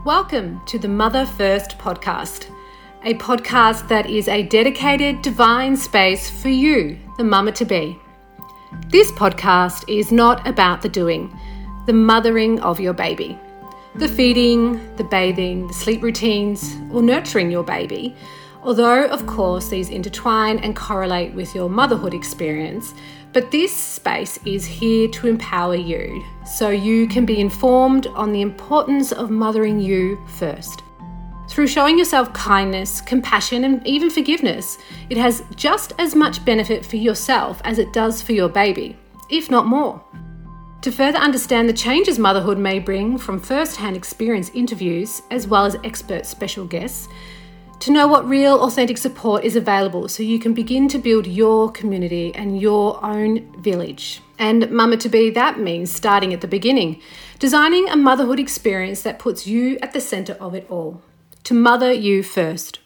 Welcome to the Mother First podcast, a podcast that is a dedicated divine space for you, the mama-to-be. This podcast is not about the doing, the mothering of your baby, the feeding, the bathing, the sleep routines, or nurturing your baby, although of course these intertwine and correlate with your motherhood experience. But this space is here to empower you so you can be informed on the importance of mothering you first. Through showing yourself kindness, compassion, and even forgiveness, it has just as much benefit for yourself as it does for your baby, if not more. To further understand the changes motherhood may bring from first-hand experience interviews, as well as expert special guests, to know what real, authentic support is available so you can begin to build your community and your own village. And mama-to-be, that means starting at the beginning, designing a motherhood experience that puts you at the centre of it all, to mother you first.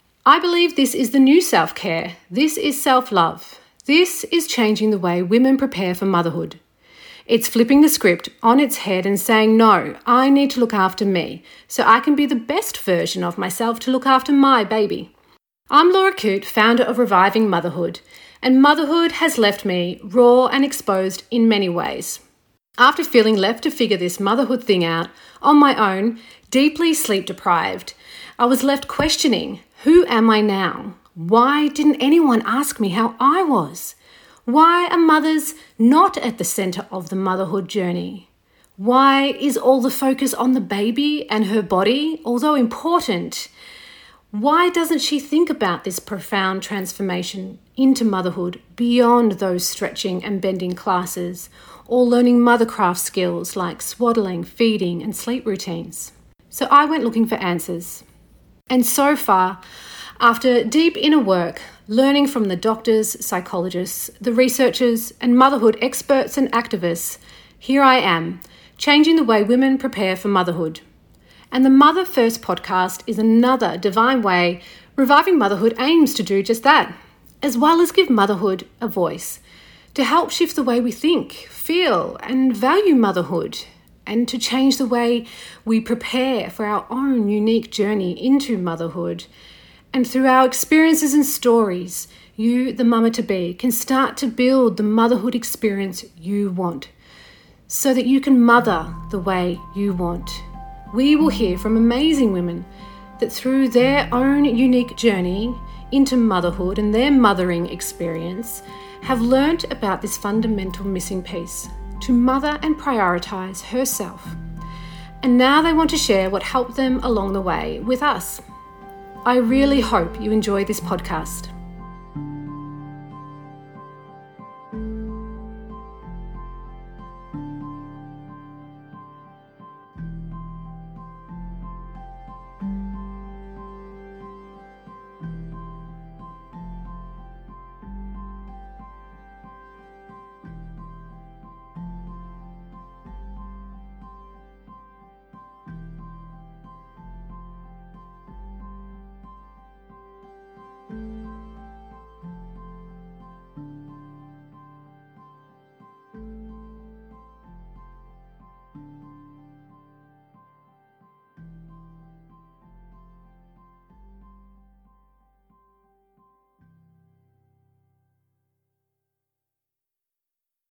I believe this is the new self-care. This is self-love. This is changing the way women prepare for motherhood. It's flipping the script on its head and saying, no, I need to look after me so I can be the best version of myself to look after my baby. I'm Laura Coote, founder of Reviving Motherhood, and motherhood has left me raw and exposed in many ways. After feeling left to figure this motherhood thing out on my own, deeply sleep deprived, I was left questioning, who am I now? Why didn't anyone ask me how I was? Why are mothers not at the centre of the motherhood journey? Why is all the focus on the baby and her body, although important? Why doesn't she think about this profound transformation into motherhood beyond those stretching and bending classes, or learning mothercraft skills like swaddling, feeding, and sleep routines? So I went looking for answers. And so far, after deep inner work, learning from the doctors, psychologists, the researchers, and motherhood experts and activists, here I am, changing the way women prepare for motherhood. And the Mother First podcast is another divine way Reviving Motherhood aims to do just that, as well as give motherhood a voice, to help shift the way we think, feel, and value motherhood, and to change the way we prepare for our own unique journey into motherhood. And through our experiences and stories, you, the mama-to-be, can start to build the motherhood experience you want so that you can mother the way you want. We will hear from amazing women that through their own unique journey into motherhood and their mothering experience have learnt about this fundamental missing piece, to mother and prioritise herself. And now they want to share what helped them along the way with us. I really hope you enjoy this podcast.